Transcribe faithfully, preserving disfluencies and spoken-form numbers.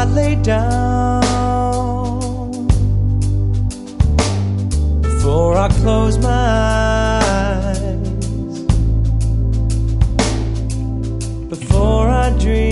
I lay down, before I close my eyes, before I dream.